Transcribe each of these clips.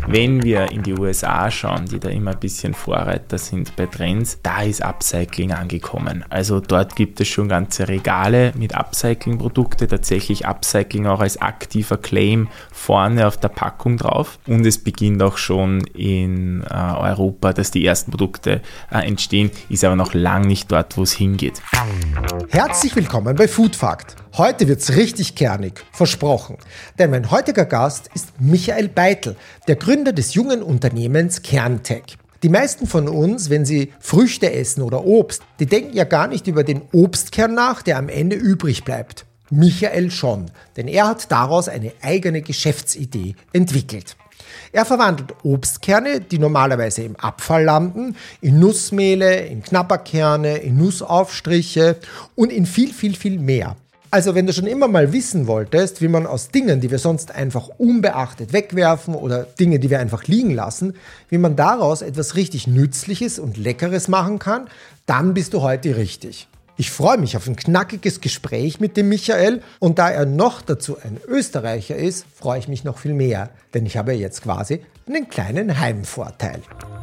Wenn wir in die USA schauen, die da immer ein bisschen Vorreiter sind bei Trends, da ist Upcycling angekommen. Also dort gibt es schon ganze Regale mit Upcycling-Produkte, tatsächlich Upcycling auch als aktiver Claim vorne auf der Packung drauf. Und es beginnt auch schon in Europa, dass die ersten Produkte entstehen, ist aber noch lang nicht dort, wo es hingeht. Herzlich willkommen bei Food Fact. Heute wird's richtig kernig, versprochen. Denn mein heutiger Gast ist Michael Beitel, der Gründer des jungen Unternehmens Kerntec. Die meisten von uns, wenn sie Früchte essen oder Obst, die denken ja gar nicht über den Obstkern nach, der am Ende übrig bleibt. Michael schon, denn er hat daraus eine eigene Geschäftsidee entwickelt. Er verwandelt Obstkerne, die normalerweise im Abfall landen, in Nussmehle, in Knabberkerne, in Nussaufstriche und in viel mehr. Also wenn du schon immer mal wissen wolltest, wie man aus Dingen, die wir sonst einfach unbeachtet wegwerfen oder Dinge, die wir einfach liegen lassen, wie man daraus etwas richtig Nützliches und Leckeres machen kann, dann bist du heute richtig. Ich freue mich auf ein knackiges Gespräch mit dem Michael und da er noch dazu ein Österreicher ist, freue ich mich noch viel mehr, denn ich habe jetzt quasi einen kleinen Heimvorteil.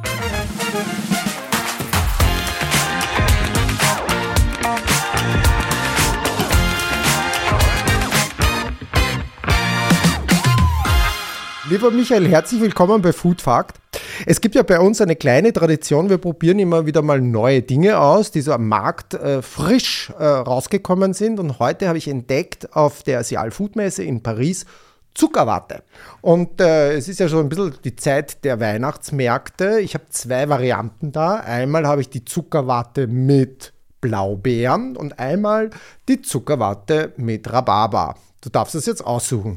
Lieber Michael, herzlich willkommen bei Food Fact. Es gibt ja bei uns eine kleine Tradition, wir probieren immer wieder mal neue Dinge aus, die so am Markt frisch rausgekommen sind. Und heute habe ich entdeckt auf der Asial Food Messe in Paris Zuckerwatte. Und es ist ja schon ein bisschen die Zeit der Weihnachtsmärkte. Ich habe 2 Varianten da. Einmal habe ich die Zuckerwatte mit Blaubeeren und einmal die Zuckerwatte mit Rhabarber. Du darfst es jetzt aussuchen.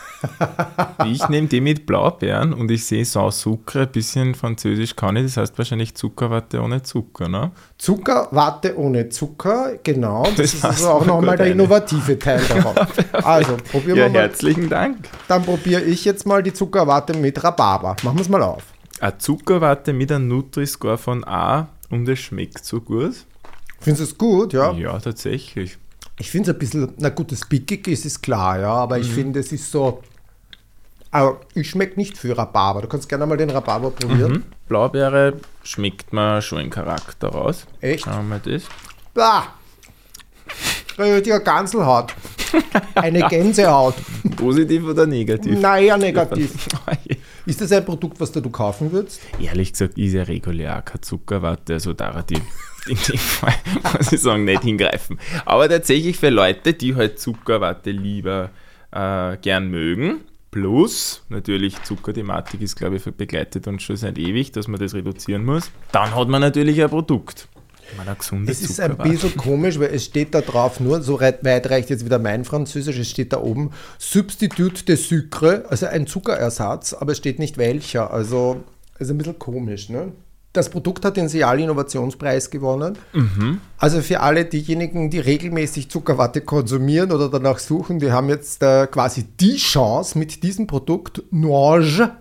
Ich nehme die mit Blaubeeren und ich sehe Sans Sucre, ein bisschen französisch kann ich, das heißt wahrscheinlich Zuckerwatte ohne Zucker, ne? Zuckerwatte ohne Zucker, genau. Das ist also auch nochmal der innovative Teil davon. Also, probieren wir mal. Herzlichen Dank. Dann probiere ich jetzt mal die Zuckerwatte mit Rhabarber. Machen wir es mal auf. Eine Zuckerwatte mit einem Nutri-Score von A und es schmeckt so gut. Findest du es gut, ja? Ja, tatsächlich. Ich finde es ein bisschen, na gut, das Pickig ist klar, ja, aber ich finde, es ist so, aber ich schmecke nicht für Rhabarber. Du kannst gerne mal den Rhabarber probieren. Blaubeere schmeckt man schon im Charakter raus. Echt? Schauen wir das. Bah! Richtiger Ganselhaut. Eine Gänsehaut. Positiv oder negativ? Naja, negativ. Ist das ein Produkt, was du kaufen würdest? Ehrlich gesagt ist ja regulär keine Zuckerwatte, also da die in dem Fall, muss ich sagen, nicht hingreifen. Aber tatsächlich für Leute, die halt Zuckerwatte lieber gern mögen, plus natürlich Zuckerthematik ist, glaube ich, begleitet uns schon seit ewig, dass man das reduzieren muss, dann hat man natürlich ein Produkt. Es ist ein bisschen komisch, weil es steht da drauf, nur so weit reicht jetzt wieder mein Französisch, es steht da oben Substitut de Sucre, also ein Zuckerersatz, aber es steht nicht welcher, also ist ein bisschen komisch, ne? Das Produkt hat den SIAL-Innovationspreis gewonnen. Also für alle diejenigen, die regelmäßig Zuckerwatte konsumieren oder danach suchen, die haben jetzt quasi die Chance, mit diesem Produkt Noage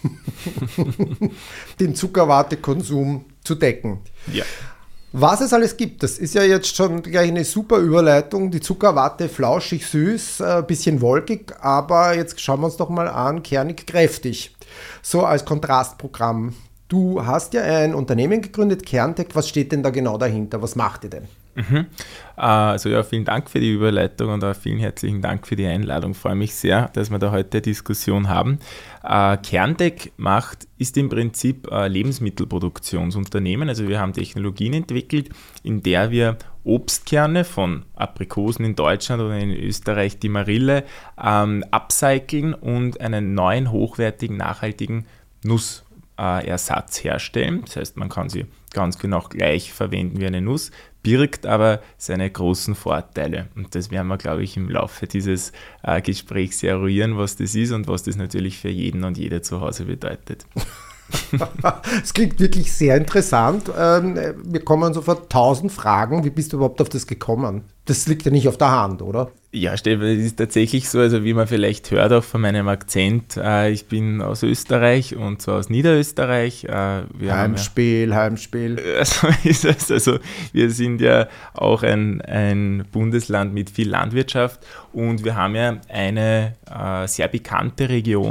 den Zuckerwattekonsum zu decken. Ja. Was es alles gibt, das ist ja jetzt schon gleich eine super Überleitung. Die Zuckerwatte flauschig süß, ein bisschen wolkig, aber jetzt schauen wir uns doch mal an, kernig kräftig. So als Kontrastprogramm. Du hast ja ein Unternehmen gegründet, Kerntec. Was steht denn da genau dahinter? Was macht ihr denn? Also ja, vielen Dank für die Überleitung und auch vielen herzlichen Dank für die Einladung. Ich freue mich sehr, dass wir da heute eine Diskussion haben. Kerntec ist im Prinzip ein Lebensmittelproduktionsunternehmen. Also wir haben Technologien entwickelt, in der wir Obstkerne von Aprikosen in Deutschland oder in Österreich die Marille upcyclen und einen neuen, hochwertigen, nachhaltigen Nussersatz herstellen. Das heißt, man kann sie ganz genau gleich verwenden wie eine Nuss, birgt aber seine großen Vorteile. Und das werden wir, glaube ich, im Laufe dieses Gesprächs eruieren, was das ist und was das natürlich für jeden und jede zu Hause bedeutet. Es klingt wirklich sehr interessant. Wir kommen sofort 1000 Fragen. Wie bist du überhaupt auf das gekommen? Das liegt ja nicht auf der Hand, oder? Ja, Stefan, es ist tatsächlich so, also wie man vielleicht hört auch von meinem Akzent, ich bin aus Österreich und zwar aus Niederösterreich. Heimspiel. So ist es. Also wir sind ja auch ein Bundesland mit viel Landwirtschaft und wir haben ja eine sehr bekannte Region,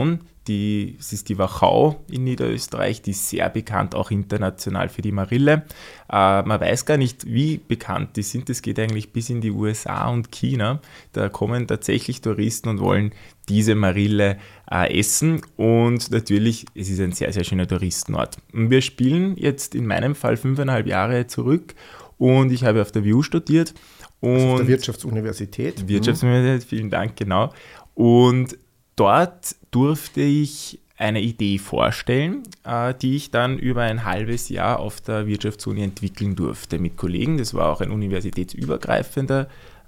es ist die Wachau in Niederösterreich, die ist sehr bekannt, auch international für die Marille. Man weiß gar nicht, wie bekannt die sind. Das geht eigentlich bis in die USA und China. Da kommen tatsächlich Touristen und wollen diese Marille essen. Und natürlich, es ist ein sehr, sehr schöner Touristenort. Und wir spielen jetzt in meinem Fall 5,5 Jahre zurück und ich habe auf der WU studiert. Also auf der Wirtschaftsuniversität. Wirtschaftsuniversität, vielen Dank, genau. Und dort durfte ich eine Idee vorstellen, die ich dann über ein halbes Jahr auf der Wirtschaftsuni entwickeln durfte mit Kollegen. Das war auch ein universitätsübergreifender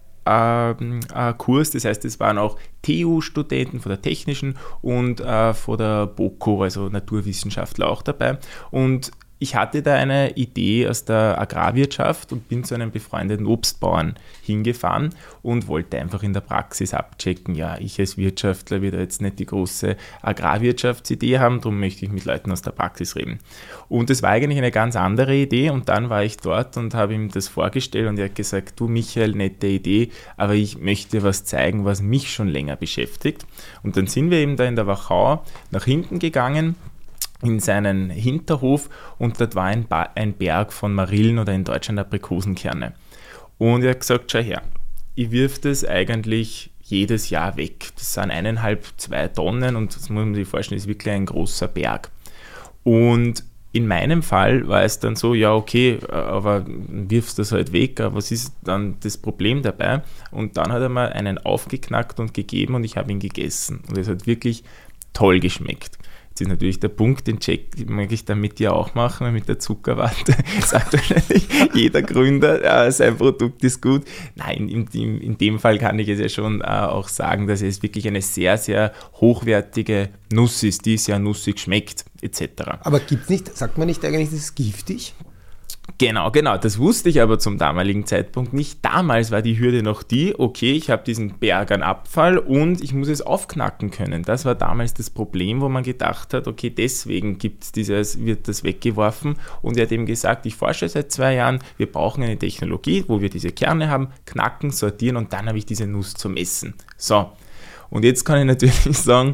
Kurs. Das heißt, es waren auch TU-Studenten von der Technischen und von der BOKU, also Naturwissenschaftler, auch dabei. Und ich hatte da eine Idee aus der Agrarwirtschaft und bin zu einem befreundeten Obstbauern hingefahren und wollte einfach in der Praxis abchecken, ja, ich als Wirtschaftler will da jetzt nicht die große Agrarwirtschaftsidee haben, darum möchte ich mit Leuten aus der Praxis reden. Und das war eigentlich eine ganz andere Idee und dann war ich dort und habe ihm das vorgestellt und er hat gesagt, du Michael, nette Idee, aber ich möchte dir was zeigen, was mich schon länger beschäftigt. Und dann sind wir eben da in der Wachau nach hinten gegangen, in seinen Hinterhof und dort war ein Berg von Marillen oder in Deutschland Aprikosenkerne. Und er hat gesagt, schau her, ich wirf das eigentlich jedes Jahr weg. Das sind 1,5-2 Tonnen und das muss man sich vorstellen, das ist wirklich ein großer Berg. Und in meinem Fall war es dann so, ja okay, aber wirfst das halt weg, aber was ist dann das Problem dabei? Und dann hat er mir einen aufgeknackt und gegeben und ich habe ihn gegessen. Und es hat wirklich toll geschmeckt. Jetzt ist natürlich der Punkt, den Check mag ich dann mit dir auch machen, mit der Zuckerwatte. Sagt wahrscheinlich jeder Gründer, sein Produkt ist gut. Nein, in dem Fall kann ich es ja schon auch sagen, dass es wirklich eine sehr, sehr hochwertige Nuss ist, die sehr nussig schmeckt, etc. Aber sagt man nicht eigentlich, das ist giftig? Genau, das wusste ich aber zum damaligen Zeitpunkt nicht. Damals war die Hürde noch die, okay, ich habe diesen Berg an Abfall und ich muss es aufknacken können. Das war damals das Problem, wo man gedacht hat, okay, deswegen wird das weggeworfen. Und er hat eben gesagt, ich forsche seit 2 Jahren, wir brauchen eine Technologie, wo wir diese Kerne haben, knacken, sortieren und dann habe ich diese Nuss zum Essen. So, und jetzt kann ich natürlich sagen,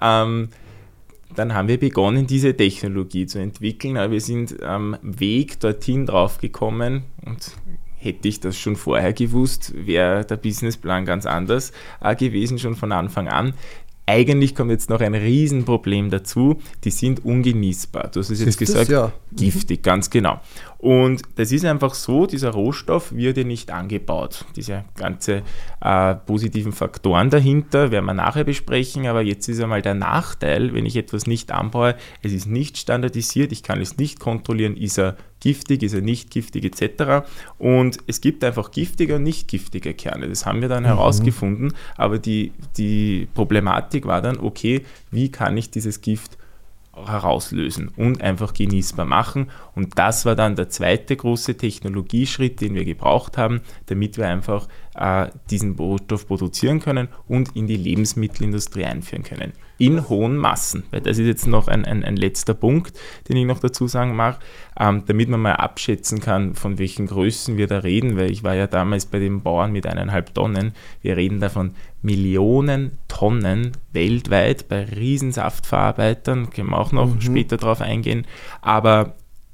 dann haben wir begonnen, diese Technologie zu entwickeln, aber wir sind am Weg dorthin drauf gekommen und hätte ich das schon vorher gewusst, wäre der Businessplan ganz anders gewesen, schon von Anfang an. Eigentlich kommt jetzt noch ein Riesenproblem dazu, die sind ungenießbar. Du hast es jetzt gesagt, ja. Giftig, ganz genau. Und das ist einfach so, dieser Rohstoff wird ja nicht angebaut. Diese ganze positiven Faktoren dahinter werden wir nachher besprechen, aber jetzt ist einmal der Nachteil, wenn ich etwas nicht anbaue, es ist nicht standardisiert, ich kann es nicht kontrollieren, ist er giftig, ist er nicht giftig etc. Und es gibt einfach giftige und nicht giftige Kerne. Das haben wir dann herausgefunden, aber die Problematik war dann, okay, wie kann ich dieses Gift herauslösen und einfach genießbar machen. Und das war dann der zweite große Technologieschritt, den wir gebraucht haben, damit wir einfach diesen Rohstoff produzieren können und in die Lebensmittelindustrie einführen können. In hohen Massen. Weil das ist jetzt noch ein letzter Punkt, den ich noch dazu sagen mag, damit man mal abschätzen kann, von welchen Größen wir da reden, weil ich war ja damals bei den Bauern mit 1,5 Tonnen. Wir reden da von Millionen Tonnen weltweit bei Riesensaftverarbeitern, können wir auch noch später drauf eingehen, aber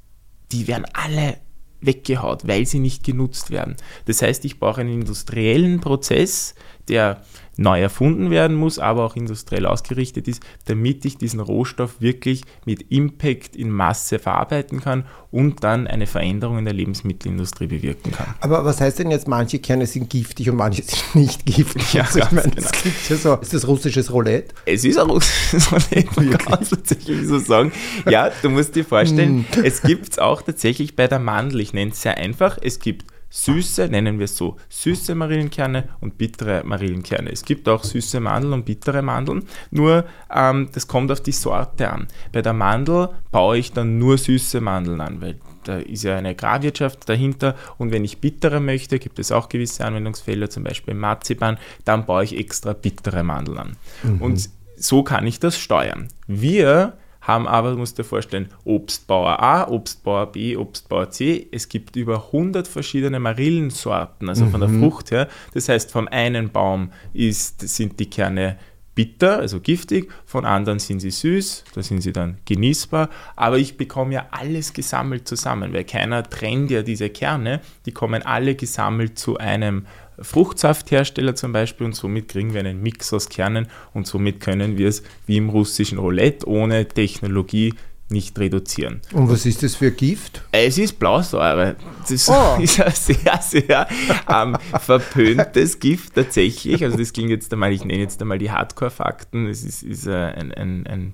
die werden alle weggehaut, weil sie nicht genutzt werden. Das heißt, ich brauche einen industriellen Prozess, der neu erfunden werden muss, aber auch industriell ausgerichtet ist, damit ich diesen Rohstoff wirklich mit Impact in Masse verarbeiten kann und dann eine Veränderung in der Lebensmittelindustrie bewirken kann. Aber was heißt denn jetzt, manche Kerne sind giftig und manche sind nicht giftig? Ja, also ich meine, das klingt ja so. Ist das russisches Roulette? Es ist ein russisches Roulette, man kann es tatsächlich so sagen. Ja, du musst dir vorstellen, es gibt es auch tatsächlich bei der Mandel, ich nenne es sehr einfach, es gibt süße, nennen wir es so, süße Marillenkerne und bittere Marillenkerne. Es gibt auch süße Mandeln und bittere Mandeln, nur das kommt auf die Sorte an. Bei der Mandel baue ich dann nur süße Mandeln an, weil da ist ja eine Agrarwirtschaft dahinter und wenn ich bittere möchte, gibt es auch gewisse Anwendungsfelder, zum Beispiel im Marzipan, dann baue ich extra bittere Mandeln an. Und so kann ich das steuern. Wir haben aber, du musst dir vorstellen, Obstbauer A, Obstbauer B, Obstbauer C. Es gibt über 100 verschiedene Marillensorten, also von der Frucht her. Das heißt, vom einen Baum sind die Kerne bitter, also giftig, von anderen sind sie süß, da sind sie dann genießbar, aber ich bekomme ja alles gesammelt zusammen, weil keiner trennt ja diese Kerne, die kommen alle gesammelt zu einem Fruchtsafthersteller zum Beispiel und somit kriegen wir einen Mix aus Kernen und somit können wir es wie im russischen Roulette ohne Technologie nicht reduzieren. Und was ist das für Gift? Es ist Blausäure. Das ist ein sehr, sehr verpöntes Gift tatsächlich. Also das klingt jetzt einmal, ich nenne jetzt einmal die Hardcore-Fakten. Es ist ein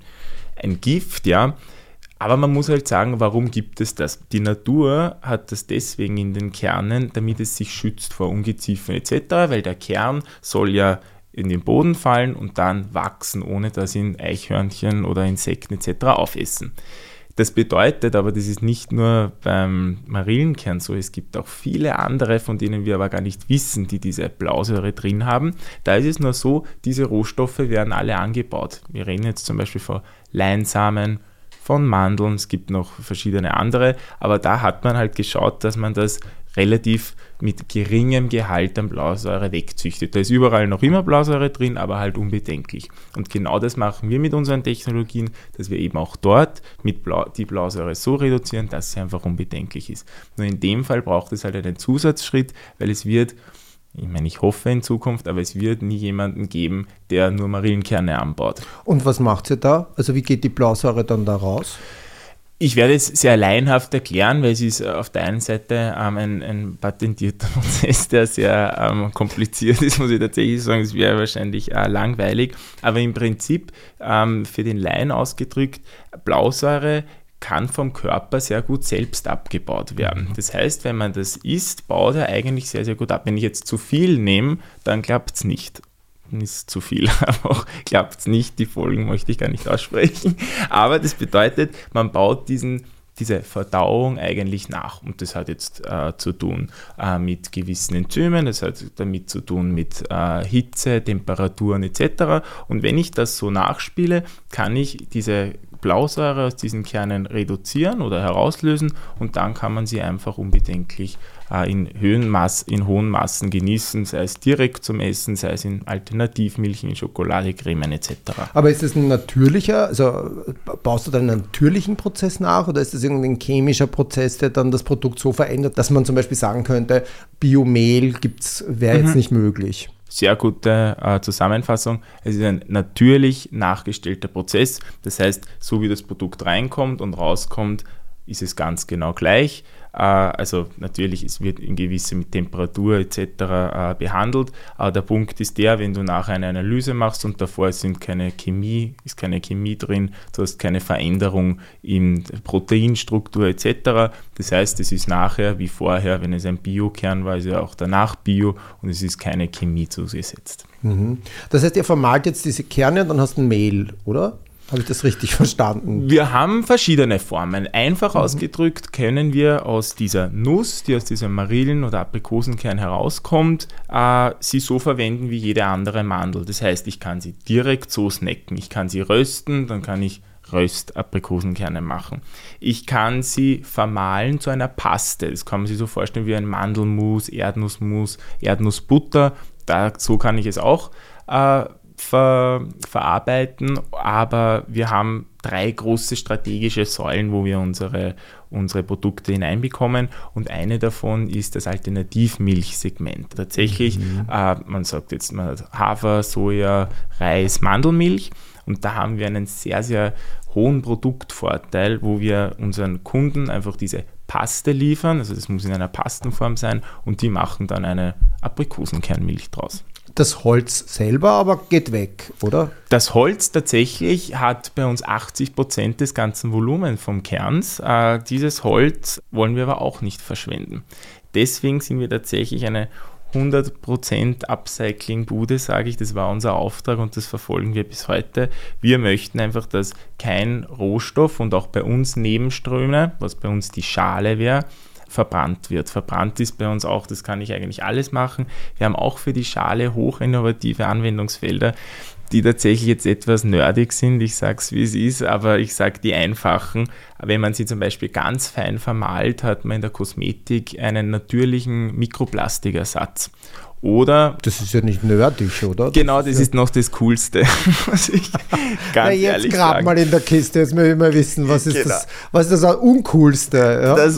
Gift, ja. Aber man muss halt sagen, warum gibt es das? Die Natur hat das deswegen in den Kernen, damit es sich schützt vor Ungeziefen etc., weil der Kern soll ja in den Boden fallen und dann wachsen, ohne dass ihn Eichhörnchen oder Insekten etc. aufessen. Das bedeutet aber, das ist nicht nur beim Marillenkern so, es gibt auch viele andere, von denen wir aber gar nicht wissen, die diese Blausäure drin haben. Da ist es nur so, diese Rohstoffe werden alle angebaut. Wir reden jetzt zum Beispiel von Leinsamen, von Mandeln, es gibt noch verschiedene andere, aber da hat man halt geschaut, dass man das relativ mit geringem Gehalt an Blausäure wegzüchtet. Da ist überall noch immer Blausäure drin, aber halt unbedenklich. Und genau das machen wir mit unseren Technologien, dass wir eben auch dort die Blausäure so reduzieren, dass sie einfach unbedenklich ist. Nur in dem Fall braucht es halt einen Zusatzschritt, weil es wird, ich meine, ich hoffe in Zukunft, aber es wird nie jemanden geben, der nur Marillenkerne anbaut. Und was macht ihr da? Also wie geht die Blausäure dann da raus? Ich werde es sehr laienhaft erklären, weil es ist auf der einen Seite ein patentierter Prozess, der sehr kompliziert ist, muss ich tatsächlich sagen. Es wäre wahrscheinlich langweilig. Aber im Prinzip, für den Laien ausgedrückt, Blausäure kann vom Körper sehr gut selbst abgebaut werden. Das heißt, wenn man das isst, baut er eigentlich sehr, sehr gut ab. Wenn ich jetzt zu viel nehme, dann klappt es nicht. Ist zu viel, aber auch klappt es nicht, die Folgen möchte ich gar nicht aussprechen, aber das bedeutet, man baut diese Verdauung eigentlich nach und das hat jetzt zu tun mit gewissen Enzymen, das hat damit zu tun mit Hitze, Temperaturen etc. Und wenn ich das so nachspiele, kann ich diese Blausäure aus diesen Kernen reduzieren oder herauslösen und dann kann man sie einfach unbedenklich in hohen Massen genießen, sei es direkt zum Essen, sei es in Alternativmilchen, in Schokolade, Cremen etc. Aber ist das ein natürlicher, also baust du dann einen natürlichen Prozess nach oder ist das irgendein chemischer Prozess, der dann das Produkt so verändert, dass man zum Beispiel sagen könnte, Biomehl wäre jetzt nicht möglich? Sehr gute Zusammenfassung. Es ist ein natürlich nachgestellter Prozess. Das heißt, so wie das Produkt reinkommt und rauskommt, ist es ganz genau gleich. Also natürlich, es wird in gewisse Temperatur etc. Behandelt. Aber der Punkt ist der, wenn du nachher eine Analyse machst und davor ist keine Chemie drin, du hast keine Veränderung in Proteinstruktur etc. Das heißt, es ist nachher wie vorher, wenn es ein Biokern war, ist ja auch danach Bio und es ist keine Chemie zugesetzt. Das heißt, ihr vermahlt jetzt diese Kerne und dann hast du ein Mehl, oder? Habe ich das richtig verstanden? Wir haben verschiedene Formen. Einfach ausgedrückt können wir aus dieser Nuss, die aus diesem Marillen- oder Aprikosenkern herauskommt, sie so verwenden wie jede andere Mandel. Das heißt, ich kann sie direkt so snacken. Ich kann sie rösten, dann kann ich Röstaprikosenkerne machen. Ich kann sie vermahlen zu einer Paste. Das kann man sich so vorstellen wie ein Mandelmus, Erdnussmus, Erdnussbutter. So kann ich es auch verarbeiten, aber wir haben 3 große strategische Säulen, wo wir unsere Produkte hineinbekommen und eine davon ist das Alternativmilchsegment. Tatsächlich, man sagt jetzt mal Hafer, Soja, Reis, Mandelmilch und da haben wir einen sehr, sehr hohen Produktvorteil, wo wir unseren Kunden einfach diese Paste liefern, also das muss in einer Pastenform sein und die machen dann eine Aprikosenkernmilch draus. Das Holz selber aber geht weg, oder? Das Holz tatsächlich hat bei uns 80% des ganzen Volumens vom Kerns. Dieses Holz wollen wir aber auch nicht verschwenden. Deswegen sind wir tatsächlich eine 100% Upcycling-Bude, sage ich. Das war unser Auftrag und das verfolgen wir bis heute. Wir möchten einfach, dass kein Rohstoff und auch bei uns Nebenströme, was bei uns die Schale wäre, verbrannt wird. Verbrannt ist bei uns auch, das kann ich eigentlich alles machen. Wir haben auch für die Schale hochinnovative Anwendungsfelder, die tatsächlich jetzt etwas nerdig sind. Ich sage es, wie es ist, aber ich sage die einfachen. Wenn man sie zum Beispiel ganz fein vermahlt, hat man in der Kosmetik einen natürlichen Mikroplastikersatz. Oder das ist ja nicht nerdig, oder? Genau, das ist noch das Coolste, muss ich ganz ehrlich jetzt grab sagen. mal in der Kiste, jetzt möchte ich mal wissen, was ist Genau. was ist das Uncoolste? Ja? Das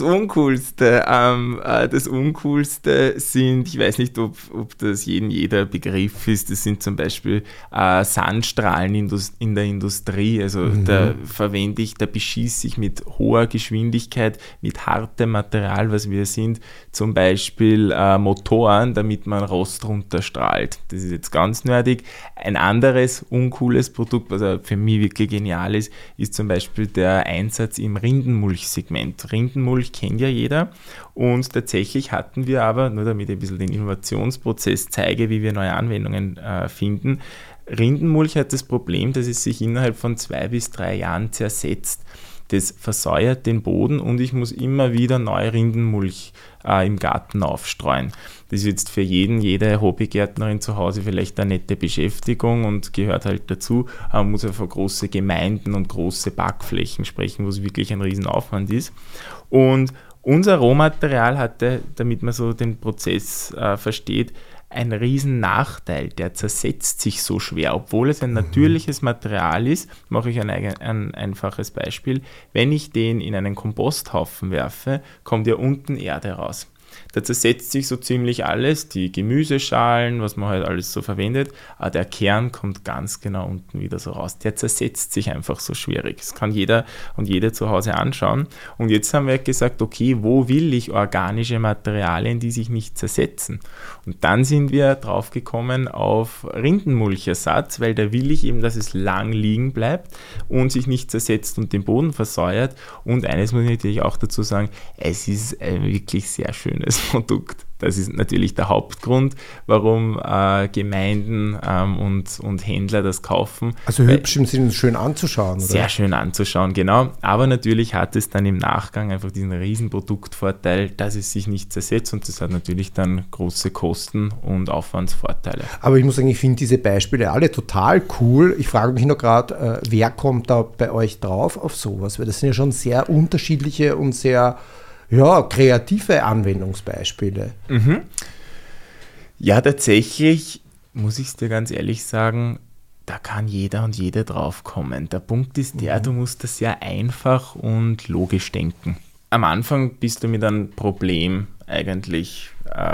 Uncoolste sind, ich weiß nicht, ob das jeder Begriff ist, das sind zum Beispiel Sandstrahlen in der Industrie. Also da beschieße ich mit hoher Geschwindigkeit, mit hartem Material, was wir sind, zum Beispiel Motoren, damit man Rost runterstrahlt. Das ist jetzt ganz nerdig. Ein anderes uncooles Produkt, was für mich wirklich genial ist, ist zum Beispiel der Einsatz im Rindenmulchsegment. Rindenmulch kennt ja jeder und tatsächlich hatten wir aber, nur damit ich ein bisschen den Innovationsprozess zeige, wie wir neue Anwendungen finden, Rindenmulch hat das Problem, dass es sich innerhalb von 2 bis 3 Jahren zersetzt. Das versäuert den Boden und ich muss immer wieder neue Rindenmulch im Garten aufstreuen. Das ist jetzt für jede Hobbygärtnerin zu Hause vielleicht eine nette Beschäftigung und gehört halt dazu. Man muss ja von große Gemeinden und große Backflächen sprechen, wo es wirklich ein Riesenaufwand ist. Und unser Rohmaterial hatte, damit man so den Prozess versteht, ein riesen Nachteil, der zersetzt sich so schwer, obwohl es ein natürliches Material ist. Mache ich ein einfaches Beispiel. Wenn ich den in einen Komposthaufen werfe, kommt ja unten Erde raus. Da zersetzt sich so ziemlich alles, die Gemüseschalen, was man halt alles so verwendet, aber der Kern kommt ganz genau unten wieder so raus. Der zersetzt sich einfach so schwierig. Das kann jeder und jede zu Hause anschauen. Und jetzt haben wir gesagt, okay, wo will ich organische Materialien, die sich nicht zersetzen? Und dann sind wir drauf gekommen auf Rindenmulchersatz, weil da will ich eben, dass es lang liegen bleibt und sich nicht zersetzt und den Boden versäuert. Und eines muss ich natürlich auch dazu sagen, es ist wirklich sehr schönes Produkt. Das ist natürlich der Hauptgrund, warum Gemeinden und Händler das kaufen. Also hübsch im Sinne, schön anzuschauen, oder? Sehr schön anzuschauen, genau. Aber natürlich hat es dann im Nachgang einfach diesen riesen Produktvorteil, dass es sich nicht zersetzt und das hat natürlich dann große Kosten- und Aufwandsvorteile. Aber ich muss sagen, ich finde diese Beispiele alle total cool. Ich frage mich nur gerade, wer kommt da bei euch drauf auf sowas? Weil das sind ja schon sehr unterschiedliche und sehr kreative Anwendungsbeispiele. Ja, tatsächlich, muss ich es dir ganz ehrlich sagen, da kann jeder und jede drauf kommen. Der Punkt ist der, du musst das ja einfach und logisch denken. Am Anfang bist du mit einem Problem eigentlich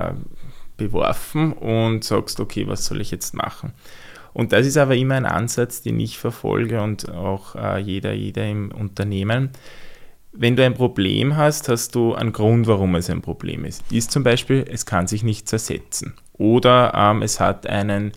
beworfen und sagst, okay, was soll ich jetzt machen? Und das ist aber immer ein Ansatz, den ich verfolge und auch jeder im Unternehmen. Wenn du ein Problem hast, hast du einen Grund, warum es ein Problem ist. Ist zum Beispiel, es kann sich nicht zersetzen. Oder es hat einen,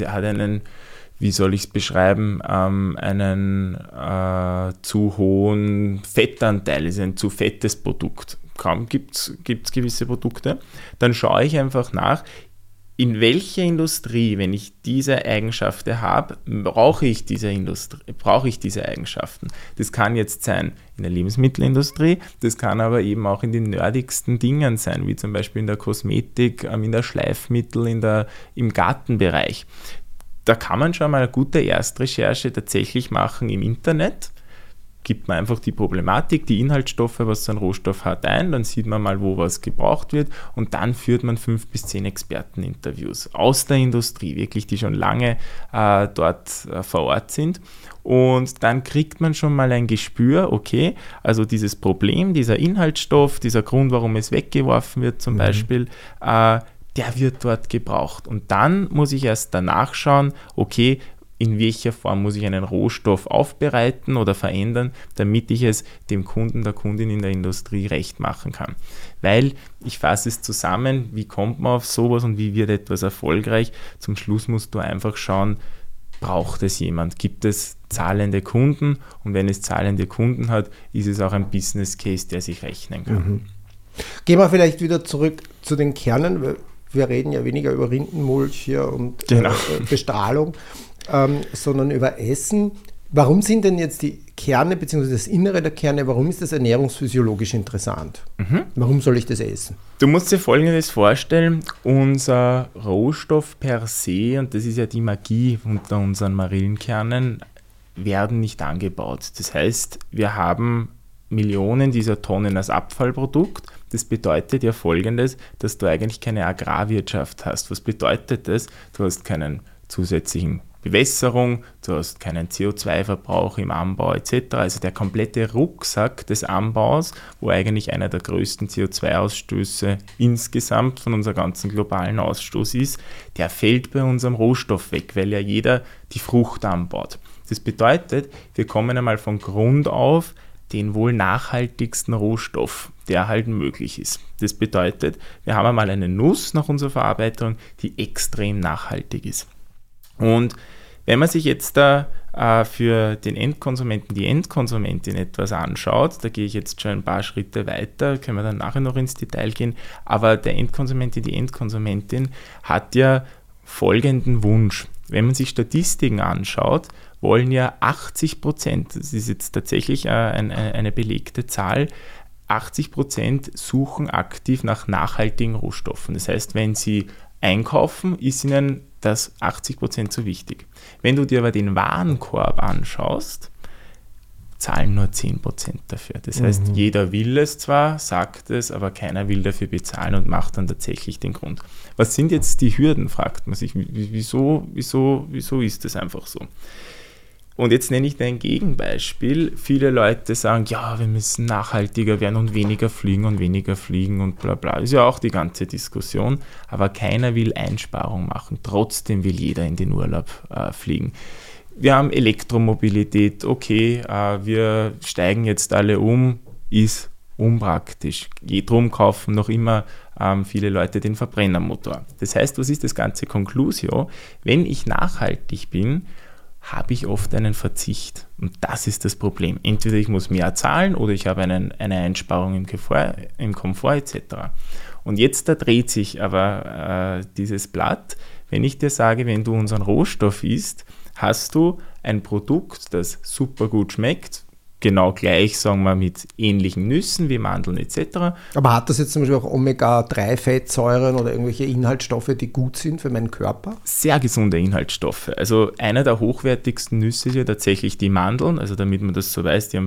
wie soll ich es beschreiben, einen zu hohen Fettanteil, ist ein zu fettes Produkt. Kaum gibt es gewisse Produkte. Dann schaue ich einfach nach, in welcher Industrie, wenn ich diese Eigenschaften habe, brauche ich diese Eigenschaften. Das kann jetzt sein in der Lebensmittelindustrie, das kann aber eben auch in den nerdigsten Dingen sein, wie zum Beispiel in der Kosmetik, in der Schleifmittel, im Gartenbereich. Da kann man schon mal eine gute Erstrecherche tatsächlich machen im Internet. Gibt man einfach die Problematik, die Inhaltsstoffe, was so ein Rohstoff hat, ein, dann sieht man mal, wo was gebraucht wird und dann führt man 5 bis 10 Experteninterviews aus der Industrie, wirklich, die schon lange dort vor Ort sind und dann kriegt man schon mal ein Gespür, okay, also dieses Problem, dieser Inhaltsstoff, dieser Grund, warum es weggeworfen wird zum Beispiel, der wird dort gebraucht und dann muss ich erst danach schauen, okay, in welcher Form muss ich einen Rohstoff aufbereiten oder verändern, damit ich es dem Kunden, der Kundin in der Industrie recht machen kann. Weil, ich fasse es zusammen, wie kommt man auf sowas und wie wird etwas erfolgreich? Zum Schluss musst du einfach schauen, braucht es jemand? Gibt es zahlende Kunden? Und wenn es zahlende Kunden hat, ist es auch ein Business Case, der sich rechnen kann. Gehen wir vielleicht wieder zurück zu den Kernen. Wir reden ja weniger über Rindenmulch hier und Bestrahlung. Sondern über Essen. Warum sind denn jetzt die Kerne bzw. das Innere der Kerne, warum ist das ernährungsphysiologisch interessant? Warum soll ich das essen? Du musst dir Folgendes vorstellen, unser Rohstoff per se, und das ist ja die Magie unter unseren Marillenkernen, werden nicht angebaut. Das heißt, wir haben Millionen dieser Tonnen als Abfallprodukt. Das bedeutet ja Folgendes, dass du eigentlich keine Agrarwirtschaft hast. Was bedeutet das? Du hast keinen zusätzlichen Bewässerung, du hast keinen CO2-Verbrauch im Anbau etc. Also der komplette Rucksack des Anbaus, wo eigentlich einer der größten CO2-Ausstöße insgesamt von unserem ganzen globalen Ausstoß ist, der fällt bei unserem Rohstoff weg, weil ja jeder die Frucht anbaut. Das bedeutet, wir kommen einmal von Grund auf den wohl nachhaltigsten Rohstoff, der halt möglich ist. Das bedeutet, wir haben einmal eine Nuss nach unserer Verarbeitung, die extrem nachhaltig ist. Und wenn man sich jetzt da für den Endkonsumenten, die Endkonsumentin etwas anschaut, da gehe ich jetzt schon ein paar Schritte weiter, können wir dann nachher noch ins Detail gehen, aber der Endkonsumentin, die Endkonsumentin hat ja folgenden Wunsch. Wenn man sich Statistiken anschaut, wollen ja 80%, das ist jetzt tatsächlich eine belegte Zahl, 80% suchen aktiv nach nachhaltigen Rohstoffen. Das heißt, wenn sie einkaufen, ist ihnen das 80% so wichtig. Wenn du dir aber den Warenkorb anschaust, zahlen nur 10% dafür. Das heißt, jeder will es zwar, sagt es, aber keiner will dafür bezahlen und macht dann tatsächlich den Grund. Was sind jetzt die Hürden, fragt man sich. Wieso ist das einfach so? Und jetzt nenne ich da ein Gegenbeispiel. Viele Leute sagen, ja, wir müssen nachhaltiger werden und weniger fliegen und bla bla. Das ist ja auch die ganze Diskussion, aber keiner will Einsparung machen. Trotzdem will jeder in den Urlaub fliegen. Wir haben Elektromobilität, okay, wir steigen jetzt alle um, ist unpraktisch. Drum kaufen noch immer viele Leute den Verbrennermotor. Das heißt, was ist das ganze Conclusio? Wenn ich nachhaltig bin, habe ich oft einen Verzicht. Und das ist das Problem. Entweder ich muss mehr zahlen oder ich habe eine Einsparung im Komfort etc. Und jetzt da dreht sich aber dieses Blatt. Wenn ich dir sage, wenn du unseren Rohstoff isst, hast du ein Produkt, das super gut schmeckt, genau gleich, sagen wir, mit ähnlichen Nüssen wie Mandeln etc. Aber hat das jetzt zum Beispiel auch Omega-3-Fettsäuren oder irgendwelche Inhaltsstoffe, die gut sind für meinen Körper? Sehr gesunde Inhaltsstoffe. Also einer der hochwertigsten Nüsse ist ja tatsächlich die Mandeln. Also damit man das so weiß, die haben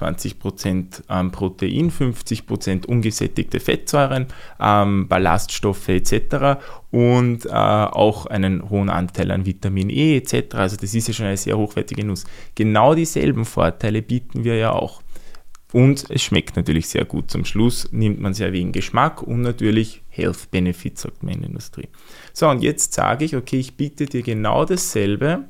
25% Protein, 50% ungesättigte Fettsäuren, Ballaststoffe etc. und auch einen hohen Anteil an Vitamin E etc. Also das ist ja schon eine sehr hochwertige Nuss. Genau dieselben Vorteile bieten wir ja auch. Und es schmeckt natürlich sehr gut. Zum Schluss nimmt man es ja wegen Geschmack und natürlich Health Benefits, sagt man in der Industrie. So, und jetzt sage ich, okay, ich biete dir genau dasselbe,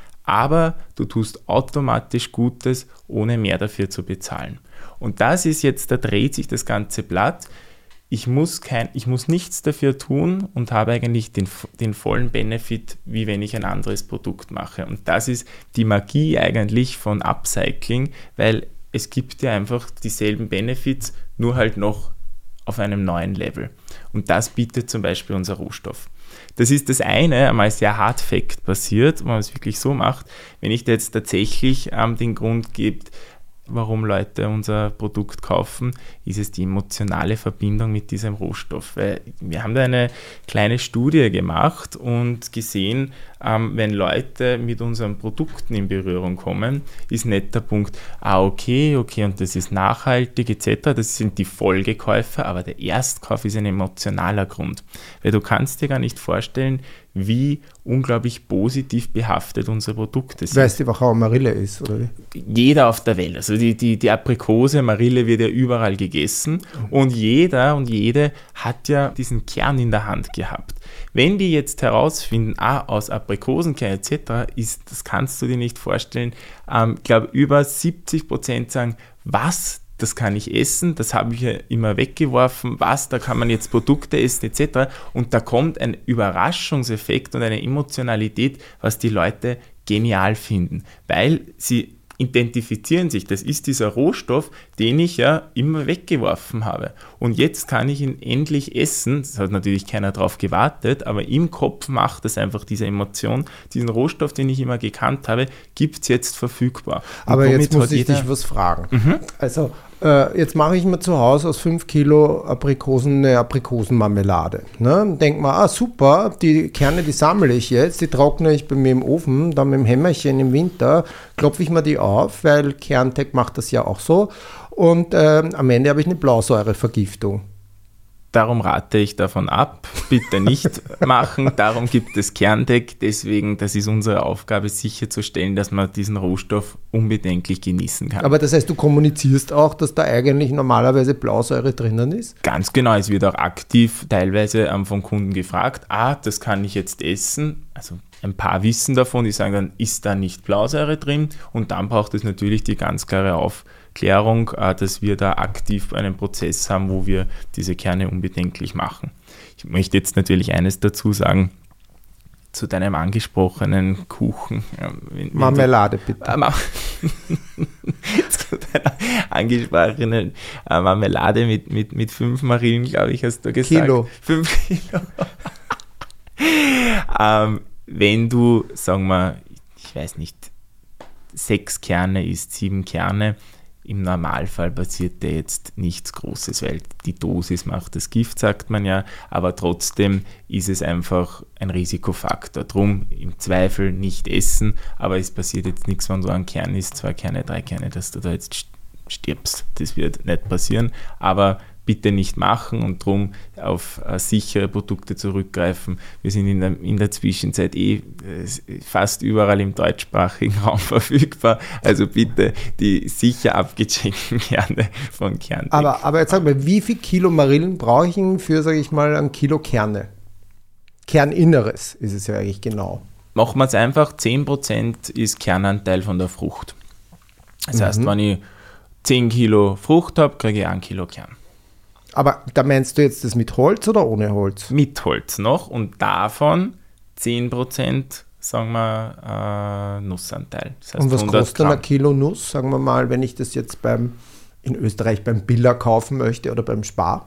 aber du tust automatisch Gutes, ohne mehr dafür zu bezahlen. Und das ist jetzt, da dreht sich das ganze Blatt. Ich muss nichts dafür tun und habe eigentlich den vollen Benefit, wie wenn ich ein anderes Produkt mache. Und das ist die Magie eigentlich von Upcycling, weil es gibt ja einfach dieselben Benefits, nur halt noch auf einem neuen Level. Und das bietet zum Beispiel unser Rohstoff. Das ist das eine, einmal sehr Hard Fact basiert, wenn man es wirklich so macht. Wenn ich da jetzt tatsächlich den Grund gebe, warum Leute unser Produkt kaufen, ist es die emotionale Verbindung mit diesem Rohstoff. Weil wir haben da eine kleine Studie gemacht und gesehen, wenn Leute mit unseren Produkten in Berührung kommen, ist nicht der Punkt, okay, und das ist nachhaltig etc., das sind die Folgekäufe, aber der Erstkauf ist ein emotionaler Grund. Weil du kannst dir gar nicht vorstellen, wie unglaublich positiv behaftet unsere Produkte sind. Weißt du, was auch Marille ist, oder wie? Jeder auf der Welt. Also die Aprikose, Marille wird ja überall gegessen und jeder und jede hat ja diesen Kern in der Hand gehabt. Wenn die jetzt herausfinden, aus Aprikosenkern etc., das kannst du dir nicht vorstellen, ich glaube über 70% sagen, was, das kann ich essen, das habe ich ja immer weggeworfen, da kann man jetzt Produkte essen etc. Und da kommt ein Überraschungseffekt und eine Emotionalität, was die Leute genial finden, weil sie identifizieren sich, das ist dieser Rohstoff, den ich ja immer weggeworfen habe. Und jetzt kann ich ihn endlich essen. Das hat natürlich keiner drauf gewartet, aber im Kopf macht es einfach diese Emotion. Diesen Rohstoff, den ich immer gekannt habe, gibt es jetzt verfügbar. Und aber jetzt muss ich dich was fragen. Also jetzt mache ich mir zu Hause aus 5 Kilo Aprikosen eine Aprikosenmarmelade. Ne? Denk mal, super, die Kerne, die sammle ich jetzt, die trockne ich bei mir im Ofen, dann mit dem Hämmerchen im Winter, klopfe ich mir die auf, weil Kerntec macht das ja auch so. Und am Ende habe ich eine Blausäurevergiftung. Darum rate ich davon ab, bitte nicht machen. Darum gibt es Kerntec. Deswegen, das ist unsere Aufgabe, sicherzustellen, dass man diesen Rohstoff unbedenklich genießen kann. Aber das heißt, du kommunizierst auch, dass da eigentlich normalerweise Blausäure drinnen ist? Ganz genau, es wird auch aktiv teilweise vom Kunden gefragt, das kann ich jetzt essen. Also ein paar wissen davon, die sagen dann, ist da nicht Blausäure drin? Und dann braucht es natürlich die ganz klare Aufklärung, dass wir da aktiv einen Prozess haben, wo wir diese Kerne unbedenklich machen. Ich möchte jetzt natürlich eines dazu sagen, zu deinem angesprochenen Kuchen. Marmelade, bitte. Zu deiner angesprochenen Marmelade mit 5 Marillen, glaube ich, hast du gesagt. Kilo. 5 Kilo. Wenn du, sagen wir, ich weiß nicht, 6 Kerne isst, 7 Kerne, im Normalfall passiert dir jetzt nichts Großes, weil die Dosis macht das Gift, sagt man ja, aber trotzdem ist es einfach ein Risikofaktor. Drum im Zweifel nicht essen, aber es passiert jetzt nichts, wenn du einen Kern isst, 2 Kerne, 3 Kerne, dass du da jetzt stirbst. Das wird nicht passieren, aber bitte nicht machen und drum auf sichere Produkte zurückgreifen. Wir sind in der Zwischenzeit fast überall im deutschsprachigen Raum verfügbar. Also bitte die sicher abgecheckten Kerne von Kerntec. Aber jetzt sag mal, wie viel Kilo Marillen brauche ich denn für, sage ich mal, 1 Kilo Kerne? Kerninneres ist es ja eigentlich genau. Machen wir es einfach, 10% ist Kernanteil von der Frucht. Das heißt, wenn ich 10 Kilo Frucht habe, kriege ich 1 Kilo Kern. Aber da meinst du jetzt das mit Holz oder ohne Holz? Mit Holz noch und davon 10%, sagen wir, Nussanteil. Das heißt, und was 100 kostet Gramm. 1 Kilo Nuss, sagen wir mal, wenn ich das jetzt in Österreich beim Billa kaufen möchte oder beim Spar?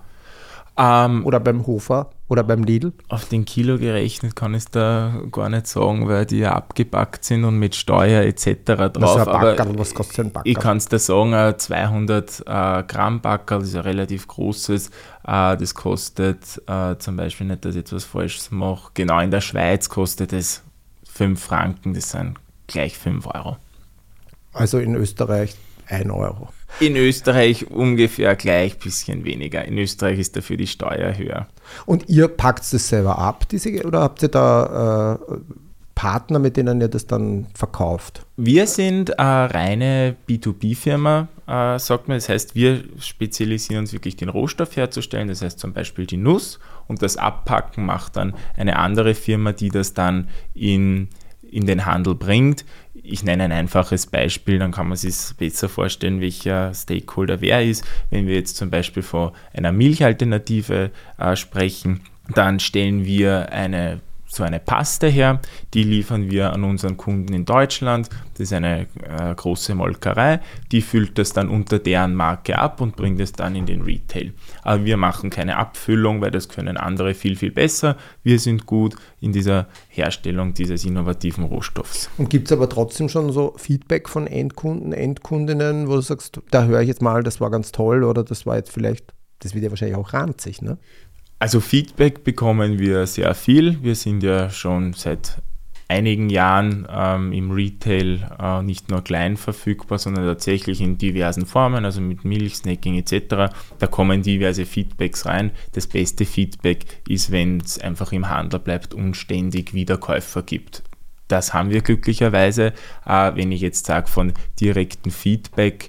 Oder beim Hofer oder beim Lidl? Auf den Kilo gerechnet kann ich es da gar nicht sagen, weil die ja abgepackt sind und mit Steuer etc. drauf. Was kostet ein Backerl? Ich kann es dir sagen, ein 200 Gramm Backerl, das ist ein relativ großes, das kostet zum Beispiel, nicht, dass ich jetzt was Falsches mache, genau in der Schweiz kostet es 5 Franken, das sind gleich 5 Euro. Also in Österreich 1 Euro. In Österreich ungefähr gleich, bisschen weniger. In Österreich ist dafür die Steuer höher. Und ihr packt das selber ab, oder habt ihr da Partner, mit denen ihr das dann verkauft? Wir sind eine reine B2B-Firma, sagt man. Das heißt, wir spezialisieren uns wirklich, den Rohstoff herzustellen. Das heißt zum Beispiel die Nuss. Und das Abpacken macht dann eine andere Firma, die das dann in den Handel bringt. Ich nenne ein einfaches Beispiel, dann kann man sich besser vorstellen, welcher Stakeholder wer ist. Wenn wir jetzt zum Beispiel von einer Milchalternative sprechen, dann stellen wir so eine Paste her, die liefern wir an unseren Kunden in Deutschland. Das ist eine große Molkerei, die füllt das dann unter deren Marke ab und bringt es dann in den Retail. Aber wir machen keine Abfüllung, weil das können andere viel, viel besser. Wir sind gut in dieser Herstellung dieses innovativen Rohstoffs. Und gibt es aber trotzdem schon so Feedback von Endkunden, Endkundinnen, wo du sagst, da höre ich jetzt mal, das war ganz toll oder das war jetzt vielleicht, das wird ja wahrscheinlich auch ranzig, ne? Also Feedback bekommen wir sehr viel. Wir sind ja schon seit einigen Jahren im Retail nicht nur klein verfügbar, sondern tatsächlich in diversen Formen, also mit Milch, Snacking etc. Da kommen diverse Feedbacks rein. Das beste Feedback ist, wenn es einfach im Handel bleibt und ständig Wiederkäufer gibt. Das haben wir glücklicherweise. Wenn ich jetzt sage von direktem Feedback,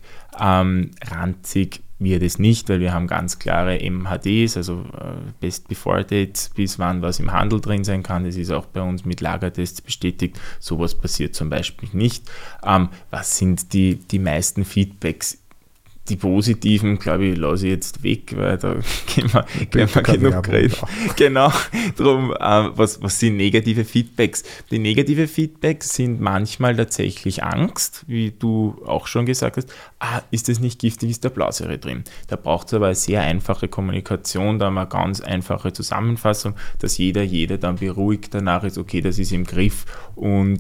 ranzig wird es nicht, weil wir haben ganz klare MHDs, also Best Before Dates, bis wann was im Handel drin sein kann. Das ist auch bei uns mit Lagertests bestätigt. Sowas passiert zum Beispiel nicht. Was sind die meisten Feedbacks? Die positiven, glaube ich, lasse ich jetzt weg, weil da können wir genug reden. Genau, darum, was sind negative Feedbacks? Die negative Feedbacks sind manchmal tatsächlich Angst, wie du auch schon gesagt hast. Ist das nicht giftig, ist da Blausäure drin? Da braucht es aber eine sehr einfache Kommunikation, da haben wir eine ganz einfache Zusammenfassung, dass jeder dann beruhigt danach ist, okay, das ist im Griff und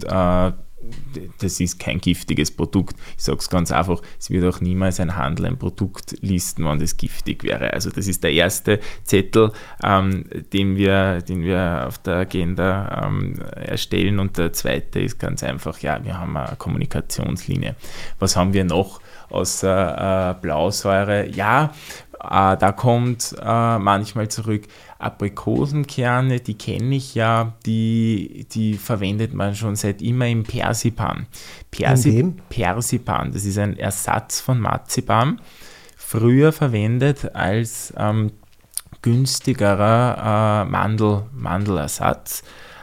das ist kein giftiges Produkt. Ich sage es ganz einfach, es wird auch niemals ein Handel ein Produkt listen, wenn das giftig wäre. Also das ist der erste Zettel, den wir auf der Agenda erstellen, und der zweite ist ganz einfach, ja, wir haben eine Kommunikationslinie. Was haben wir noch außer Blausäure? Ja, Da kommt manchmal zurück Aprikosenkerne, die kenne ich ja, die verwendet man schon seit immer im Persipan. Persipan, das ist ein Ersatz von Marzipan, früher verwendet als günstigerer Mandelersatz.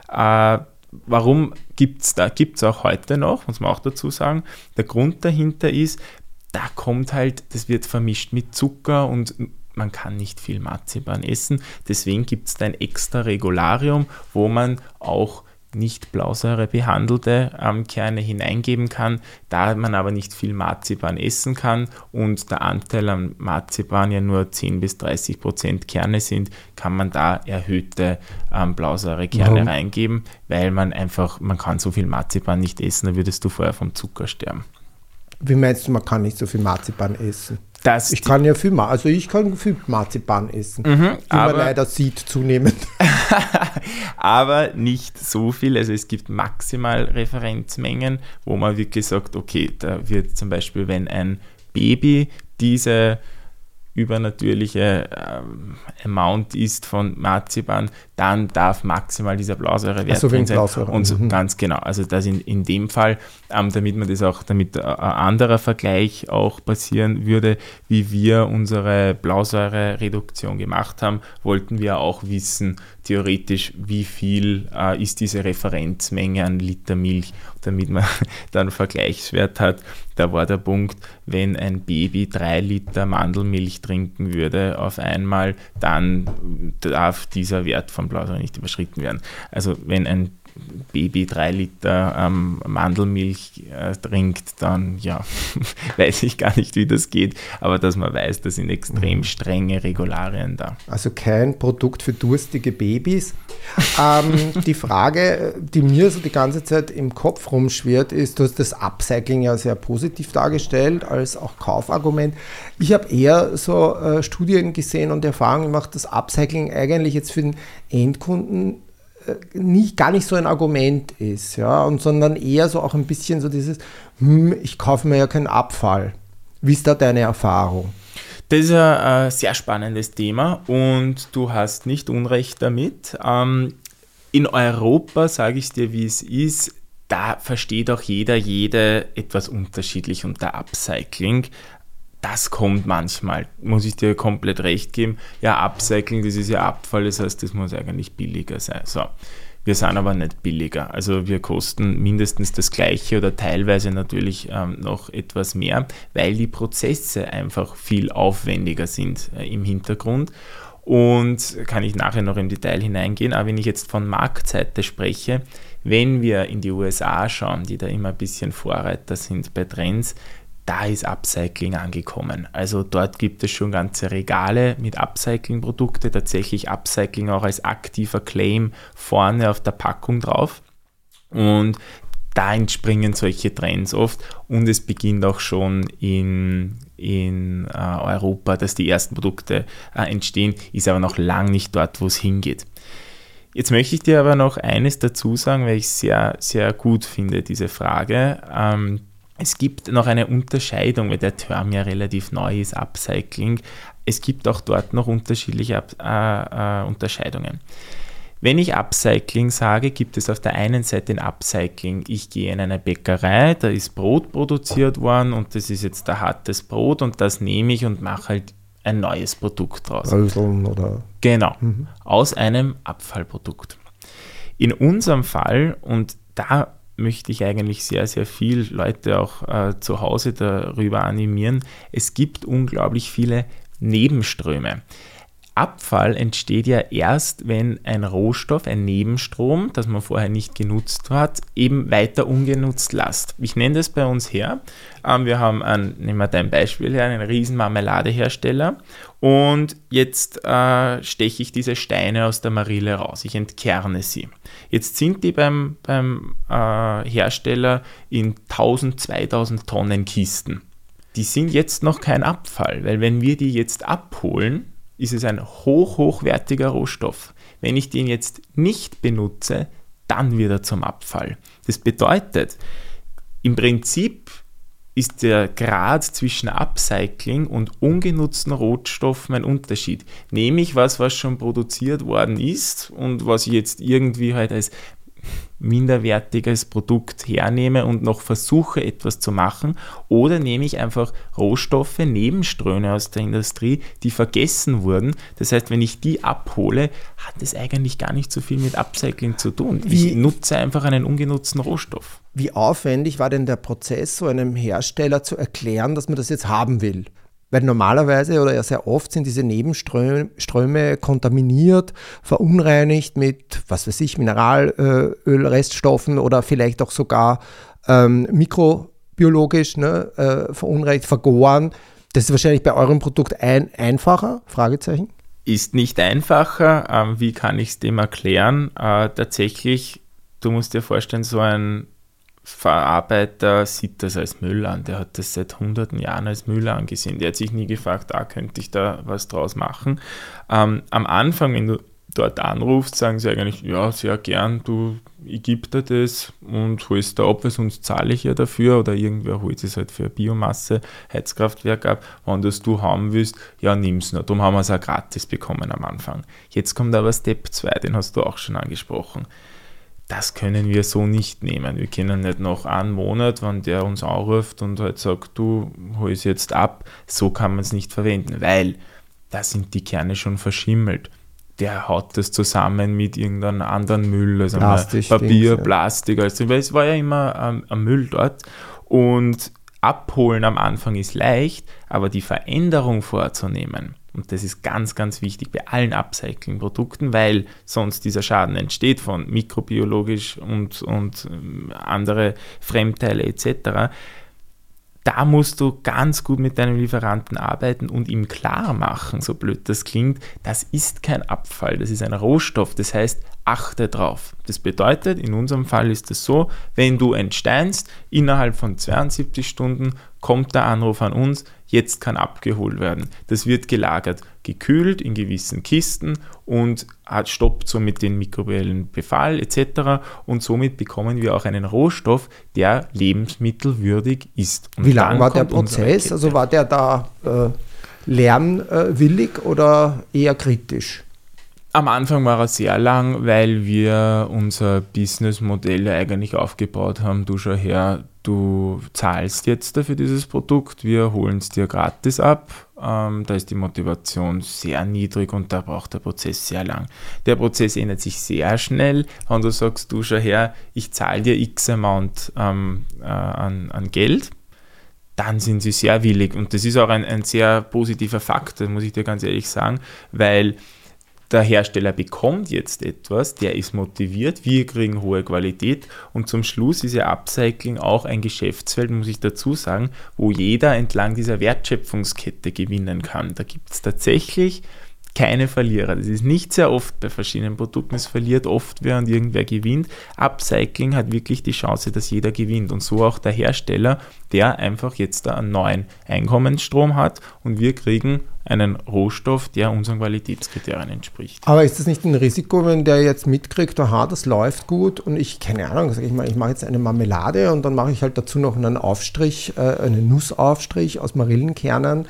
Warum gibt es auch heute noch, muss man auch dazu sagen. Der Grund dahinter ist, da kommt halt, das wird vermischt mit Zucker und man kann nicht viel Marzipan essen. Deswegen gibt es da ein extra Regularium, wo man auch nicht Blausäure behandelte Kerne hineingeben kann. Da man aber nicht viel Marzipan essen kann und der Anteil an Marzipan ja nur 10-30% Kerne sind, kann man da erhöhte Blausäurekerne reingeben, weil man kann so viel Marzipan nicht essen, da würdest du vorher vom Zucker sterben. Wie meinst du, man kann nicht so viel Marzipan essen? Ich kann viel Marzipan essen, wie man leider sieht zunehmend. Aber nicht so viel, also es gibt maximal Referenzmengen, wo man wirklich sagt, okay, da wird zum Beispiel, wenn ein Baby diese übernatürliche Amount ist von Marzipan, dann darf maximal dieser Blausäurewert drin sein. Und so, ganz genau, also das in dem Fall, damit ein anderer Vergleich auch passieren würde, wie wir unsere Blausäurereduktion gemacht haben, wollten wir auch wissen, theoretisch, wie viel ist diese Referenzmenge an Liter Milch, damit man dann einen Vergleichswert hat. Da war der Punkt, wenn ein Baby 3 Liter Mandelmilch trinken würde auf einmal, dann darf dieser Wert von Blausäure nicht überschritten werden. Also wenn ein Baby 3 Liter Mandelmilch trinkt, dann weiß ich gar nicht, wie das geht, aber dass man weiß, da sind extrem strenge Regularien da. Also kein Produkt für durstige Babys. Die Frage, die mir so die ganze Zeit im Kopf rumschwirrt, ist, du hast das Upcycling ja sehr positiv dargestellt, als auch Kaufargument. Ich habe eher so Studien gesehen und Erfahrungen gemacht, dass Upcycling eigentlich jetzt für den Endkunden gar nicht so ein Argument ist, sondern eher so auch ein bisschen so dieses, ich kaufe mir ja keinen Abfall. Wie ist da deine Erfahrung? Das ist ein sehr spannendes Thema und du hast nicht Unrecht damit. In Europa, sage ich dir, wie es ist, da versteht auch jede etwas unterschiedlich unter Upcycling. Das kommt manchmal, muss ich dir komplett recht geben. Ja, Upcycling, das ist ja Abfall, das heißt, das muss eigentlich billiger sein. So, wir sind aber nicht billiger. Also wir kosten mindestens das Gleiche oder teilweise natürlich noch etwas mehr, weil die Prozesse einfach viel aufwendiger sind im Hintergrund. Und kann ich nachher noch im Detail hineingehen, aber wenn ich jetzt von Marktseite spreche, wenn wir in die USA schauen, die da immer ein bisschen Vorreiter sind bei Trends, da ist Upcycling angekommen. Also dort gibt es schon ganze Regale mit Upcycling-Produkte, tatsächlich Upcycling auch als aktiver Claim vorne auf der Packung drauf. Und da entspringen solche Trends oft und es beginnt auch schon in Europa, dass die ersten Produkte entstehen, ist aber noch lange nicht dort, wo es hingeht. Jetzt möchte ich dir aber noch eines dazu sagen, weil ich es sehr, sehr gut finde, diese Frage. Es gibt noch eine Unterscheidung, weil der Term ja relativ neu ist, Upcycling. Es gibt auch dort noch unterschiedliche Unterscheidungen. Wenn ich Upcycling sage, gibt es auf der einen Seite ein Upcycling. Ich gehe in eine Bäckerei, da ist Brot produziert worden und das ist jetzt ein hartes Brot und das nehme ich und mache halt ein neues Produkt draus. Röseln oder? Genau, aus einem Abfallprodukt. In unserem Fall, und da möchte ich eigentlich sehr, sehr viel Leute auch zu Hause darüber animieren. Es gibt unglaublich viele Nebenströme. Abfall entsteht ja erst, wenn ein Rohstoff, ein Nebenstrom, das man vorher nicht genutzt hat, eben weiter ungenutzt lässt. Ich nenne das bei uns her. Wir haben nehmen wir dein Beispiel her, einen riesen Marmeladehersteller und jetzt steche ich diese Steine aus der Marille raus. Ich entkerne sie. Jetzt sind die beim Hersteller in 1000, 2000 Tonnen Kisten. Die sind jetzt noch kein Abfall, weil wenn wir die jetzt abholen, ist es ein hochwertiger Rohstoff. Wenn ich den jetzt nicht benutze, dann wird er zum Abfall. Das bedeutet, im Prinzip ist der Grad zwischen Upcycling und ungenutzten Rohstoffen ein Unterschied. Nämlich was schon produziert worden ist und was ich jetzt irgendwie halt als minderwertiges Produkt hernehme und noch versuche, etwas zu machen, oder nehme ich einfach Rohstoffe, Nebenströme aus der Industrie, die vergessen wurden. Das heißt, wenn ich die abhole, hat es eigentlich gar nicht so viel mit Upcycling zu tun. Ich nutze einfach einen ungenutzten Rohstoff. Wie aufwendig war denn der Prozess, so einem Hersteller zu erklären, dass man das jetzt haben will? Weil normalerweise oder ja sehr oft sind diese Nebenströme kontaminiert, verunreinigt mit, was weiß ich, Mineralölreststoffen oder vielleicht auch sogar mikrobiologisch verunreinigt, vergoren. Das ist wahrscheinlich bei eurem Produkt einfacher? Fragezeichen. Ist nicht einfacher. Wie kann ich es dem erklären? Tatsächlich, du musst dir vorstellen, so ein Verarbeiter sieht das als Müll an. Der hat das seit hunderten Jahren als Müll angesehen. Der hat sich nie gefragt, könnte ich da was draus machen. Am Anfang, wenn du dort anrufst, sagen sie eigentlich, ja, sehr gern, ich gebe dir das und holst da ab, weil sonst zahle ich ja dafür, oder irgendwer holt es halt für Biomasse, Heizkraftwerk ab. Wenn das du haben willst, ja, nimm's noch. Darum haben wir es auch gratis bekommen am Anfang. Jetzt kommt aber Step 2, den hast du auch schon angesprochen. Das können wir so nicht nehmen. Wir können nicht nach einem Monat, wenn der uns anruft und halt sagt, du hol es jetzt ab, so kann man es nicht verwenden, weil da sind die Kerne schon verschimmelt. Der haut das zusammen mit irgendeinem anderen Müll, also Papier, Plastik, also, weil es war ja immer ein Müll dort. Und abholen am Anfang ist leicht, aber die Veränderung vorzunehmen, und das ist ganz, ganz wichtig bei allen Upcycling-Produkten, weil sonst dieser Schaden entsteht von mikrobiologisch und andere Fremdteile etc. Da musst du ganz gut mit deinem Lieferanten arbeiten und ihm klar machen, so blöd das klingt, das ist kein Abfall, das ist ein Rohstoff, das heißt, achte drauf. Das bedeutet, in unserem Fall ist es so, wenn du entsteinst, innerhalb von 72 Stunden kommt der Anruf an uns, jetzt kann abgeholt werden. Das wird gelagert, gekühlt in gewissen Kisten und stoppt somit den mikrobiellen Befall etc. Und somit bekommen wir auch einen Rohstoff, der lebensmittelwürdig ist. Und wie lang war der Prozess? Also war der da lernwillig oder eher kritisch? Am Anfang war er sehr lang, weil wir unser Businessmodell eigentlich aufgebaut haben. Du schau her, du zahlst jetzt dafür dieses Produkt, wir holen es dir gratis ab. Da ist die Motivation sehr niedrig und da braucht der Prozess sehr lang. Der Prozess ändert sich sehr schnell, wenn du sagst, du schau her, ich zahle dir X Amount an Geld. Dann sind sie sehr willig und das ist auch ein sehr positiver Faktor, muss ich dir ganz ehrlich sagen, weil der Hersteller bekommt jetzt etwas, der ist motiviert, wir kriegen hohe Qualität und zum Schluss ist ja Upcycling auch ein Geschäftsfeld, muss ich dazu sagen, wo jeder entlang dieser Wertschöpfungskette gewinnen kann. Da gibt es tatsächlich keine Verlierer. Das ist nicht sehr oft bei verschiedenen Produkten, es verliert oft wer und irgendwer gewinnt. Upcycling hat wirklich die Chance, dass jeder gewinnt und so auch der Hersteller, der einfach jetzt da einen neuen Einkommensstrom hat und wir kriegen einen Rohstoff, der unseren Qualitätskriterien entspricht. Aber ist das nicht ein Risiko, wenn der jetzt mitkriegt, aha, das läuft gut und ich, keine Ahnung, sag ich mal, ich mache jetzt eine Marmelade und dann mache ich halt dazu noch einen Aufstrich, einen Nussaufstrich aus Marillenkernen,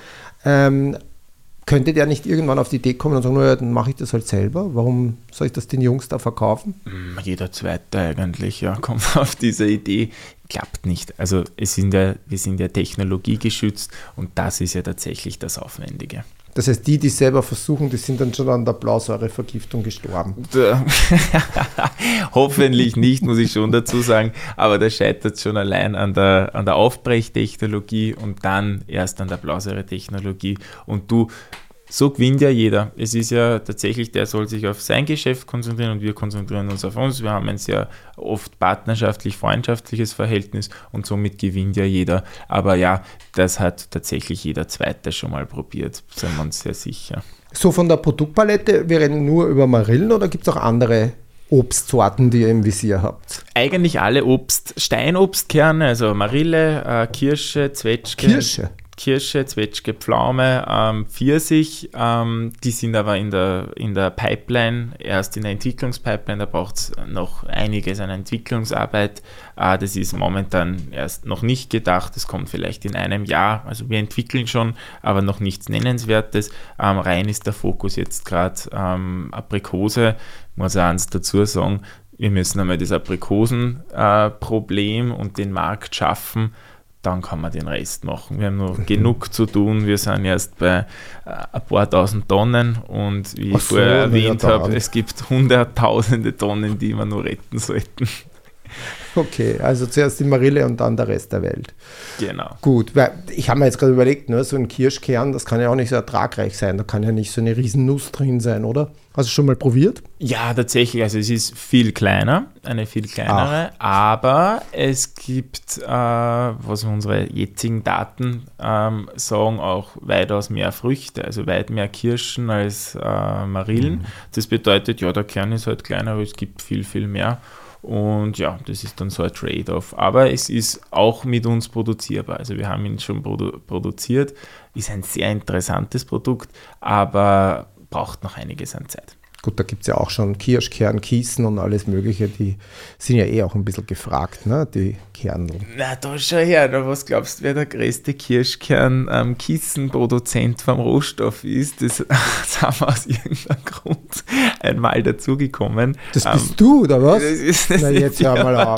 könnte der nicht irgendwann auf die Idee kommen und sagen, naja, dann mache ich das halt selber? Warum soll ich das den Jungs da verkaufen? Jeder Zweite eigentlich, ja, kommt auf diese Idee. Klappt nicht. Also wir sind ja technologiegeschützt und das ist ja tatsächlich das Aufwendige. Das heißt, die es selber versuchen, die sind dann schon an der Blausäurevergiftung gestorben. Hoffentlich nicht, muss ich schon dazu sagen, aber das scheitert schon allein an der Aufbrechtechnologie und dann erst an der Blausäuretechnologie. Und so gewinnt ja jeder. Es ist ja tatsächlich, der soll sich auf sein Geschäft konzentrieren und wir konzentrieren uns auf uns. Wir haben ein sehr oft partnerschaftlich-freundschaftliches Verhältnis und somit gewinnt ja jeder. Aber ja, das hat tatsächlich jeder Zweite schon mal probiert, sind wir uns sehr sicher. So von der Produktpalette, wir reden nur über Marillen oder gibt es auch andere Obstsorten, die ihr im Visier habt? Eigentlich alle Steinobstkerne, also Marille, Kirsche, Zwetschge. Kirsche, Zwetschge, Pflaume, Pfirsich, die sind aber in der Pipeline, erst in der Entwicklungspipeline, da braucht es noch einiges an Entwicklungsarbeit. Das ist momentan erst noch nicht gedacht, das kommt vielleicht in einem Jahr, also wir entwickeln schon, aber noch nichts Nennenswertes. Rein ist der Fokus jetzt gerade Aprikose, muss auch eins dazu sagen, wir müssen einmal das Aprikosen-Problem und den Markt schaffen, dann kann man den Rest machen. Wir haben noch genug zu tun. Wir sind erst bei ein paar tausend Tonnen und wie ich vorher erwähnt habe, es gibt hunderttausende Tonnen, die wir nur retten sollten. Okay, also zuerst die Marille und dann der Rest der Welt. Genau. Gut, weil ich habe mir jetzt gerade überlegt, ne, so ein Kirschkern, das kann ja auch nicht so ertragreich sein. Da kann ja nicht so eine riesen Nuss drin sein, oder? Hast du schon mal probiert? Ja, tatsächlich. Also es ist viel kleiner, eine viel kleinere, aber es gibt, was unsere jetzigen Daten sagen, auch weitaus mehr Früchte, also weit mehr Kirschen als Marillen. Das bedeutet, ja, der Kern ist halt kleiner, aber es gibt viel, viel mehr. Und ja, das ist dann so ein Trade-off. Aber es ist auch mit uns produzierbar. Also wir haben ihn schon produziert. Ist ein sehr interessantes Produkt, aber braucht noch einiges an Zeit. Gut, da gibt es ja auch schon Kirschkernkießen und alles Mögliche, die sind ja auch ein bisschen gefragt, ne? Die Kernel. Na, da schau her, was glaubst du, wer der größte Kirschkern-Kiesenproduzent vom Rohstoff ist? Das haben wir aus irgendeinem Grund einmal dazugekommen. Das bist du, oder was? Das ist jetzt hör mal auf.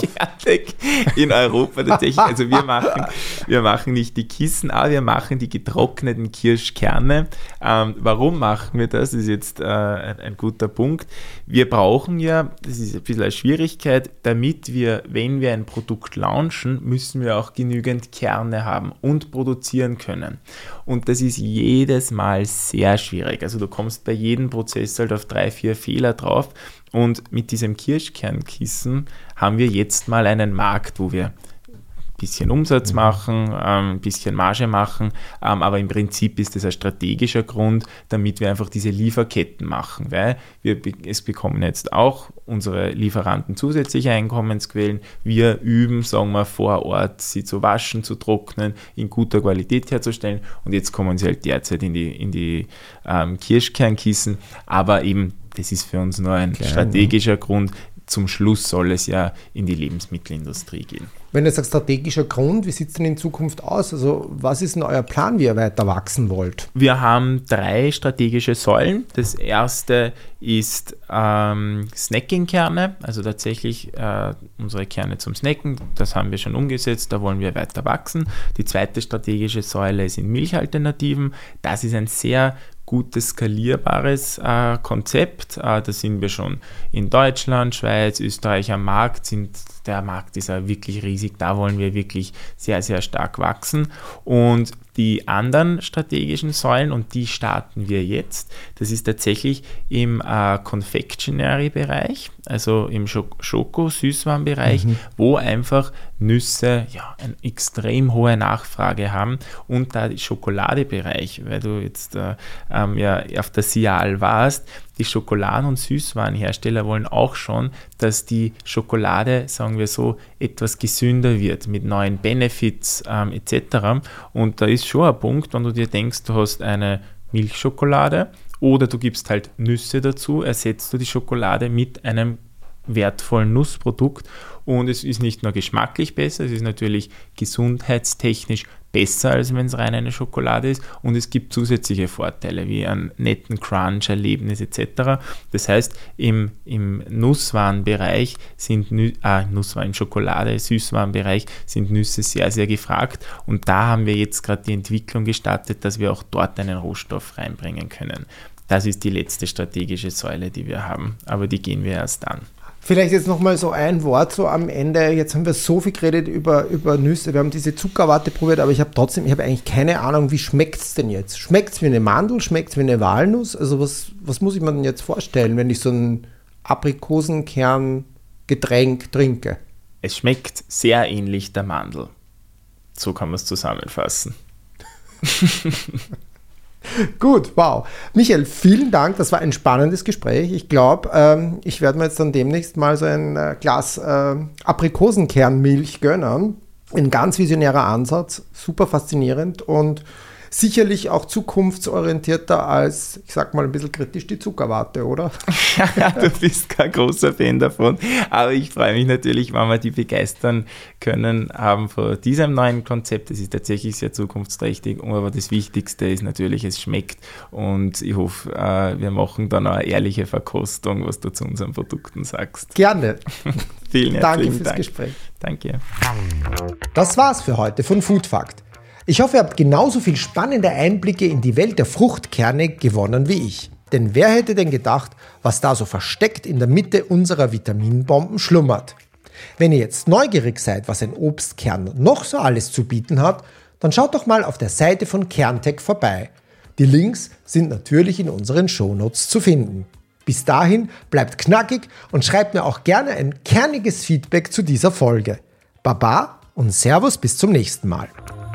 In Europa tatsächlich. Also wir machen nicht die Kissen, aber wir machen die getrockneten Kirschkerne. Warum machen wir das? Das ist jetzt ein guter Punkt. Wir brauchen ja, das ist ein bisschen eine Schwierigkeit, damit wir, wenn wir ein Produkt launchen, müssen wir auch genügend Kerne haben und produzieren können. Und das ist jedes Mal sehr schwierig. Also du kommst bei jedem Prozess halt auf 3-4 Fehler drauf. Und mit diesem Kirschkernkissen haben wir jetzt mal einen Markt, wo wir ein bisschen Umsatz machen, ein bisschen Marge machen, aber im Prinzip ist das ein strategischer Grund, damit wir einfach diese Lieferketten machen, weil es bekommen jetzt auch unsere Lieferanten zusätzliche Einkommensquellen. Wir üben, sagen wir, vor Ort, sie zu waschen, zu trocknen, in guter Qualität herzustellen und jetzt kommen sie halt derzeit in die Kirschkernkissen, aber eben, das ist für uns nur ein strategischer Grund. Zum Schluss soll es ja in die Lebensmittelindustrie gehen. Wenn du sagst strategischer Grund, wie sieht es denn in Zukunft aus? Also was ist denn euer Plan, wie ihr weiter wachsen wollt? Wir haben 3 strategische Säulen. Das erste ist Snacking-Kerne, also tatsächlich unsere Kerne zum Snacken. Das haben wir schon umgesetzt, da wollen wir weiter wachsen. Die zweite strategische Säule sind Milchalternativen. Das ist ein sehr gutes, skalierbares Konzept. Da sind wir schon in Deutschland, Schweiz, Österreich am Markt. Der Markt ist ja wirklich riesig. Da wollen wir wirklich sehr, sehr stark wachsen. Und die anderen strategischen Säulen, und die starten wir jetzt, das ist tatsächlich im Confectionery-Bereich, also im Schoko-Süßwarenbereich, wo einfach Nüsse eine extrem hohe Nachfrage haben, und da der Schokoladebereich, weil du jetzt ja auf der Sial warst, die Schokoladen- und Süßwarenhersteller wollen auch schon, dass die Schokolade, sagen wir so, etwas gesünder wird, mit neuen Benefits etc. Und da ist schon ein Punkt, wenn du dir denkst, du hast eine Milchschokolade oder du gibst halt Nüsse dazu, ersetzt du die Schokolade mit einem wertvollen Nussprodukt, und es ist nicht nur geschmacklich besser, es ist natürlich gesundheitstechnisch besser, als wenn es rein eine Schokolade ist, und es gibt zusätzliche Vorteile wie einen netten Crunch-Erlebnis etc. Das heißt, im Nusswarenbereich im Schokolade-, Süßwarenbereich sind Nüsse sehr, sehr gefragt, und da haben wir jetzt gerade die Entwicklung gestartet, dass wir auch dort einen Rohstoff reinbringen können. Das ist die letzte strategische Säule, die wir haben, aber die gehen wir erst an. Vielleicht jetzt nochmal so ein Wort so am Ende. Jetzt haben wir so viel geredet über Nüsse. Wir haben diese Zuckerwatte probiert, aber ich habe eigentlich keine Ahnung, wie schmeckt es denn jetzt? Schmeckt es wie eine Mandel? Schmeckt es wie eine Walnuss? Also was muss ich mir denn jetzt vorstellen, wenn ich so ein Aprikosenkern-Getränk trinke? Es schmeckt sehr ähnlich der Mandel. So kann man es zusammenfassen. Gut, wow. Michael, vielen Dank, das war ein spannendes Gespräch. Ich glaube, ich werde mir jetzt dann demnächst mal so ein Glas Aprikosenkernmilch gönnen. Ein ganz visionärer Ansatz, super faszinierend und sicherlich auch zukunftsorientierter als, ich sag mal, ein bisschen kritisch die Zuckerwatte, oder? Ja, du bist kein großer Fan davon, aber ich freue mich natürlich, wenn wir die begeistern können haben von diesem neuen Konzept. Das ist tatsächlich sehr zukunftsträchtig, aber das Wichtigste ist natürlich, es schmeckt und ich hoffe, wir machen dann eine ehrliche Verkostung, was du zu unseren Produkten sagst. Gerne. Vielen herzlichen Danke fürs Dank. Gespräch. Danke. Das war's für heute von Foodfakt. Ich hoffe, ihr habt genauso viel spannende Einblicke in die Welt der Fruchtkerne gewonnen wie ich. Denn wer hätte denn gedacht, was da so versteckt in der Mitte unserer Vitaminbomben schlummert? Wenn ihr jetzt neugierig seid, was ein Obstkern noch so alles zu bieten hat, dann schaut doch mal auf der Seite von Kerntec vorbei. Die Links sind natürlich in unseren Shownotes zu finden. Bis dahin bleibt knackig und schreibt mir auch gerne ein kerniges Feedback zu dieser Folge. Baba und Servus bis zum nächsten Mal.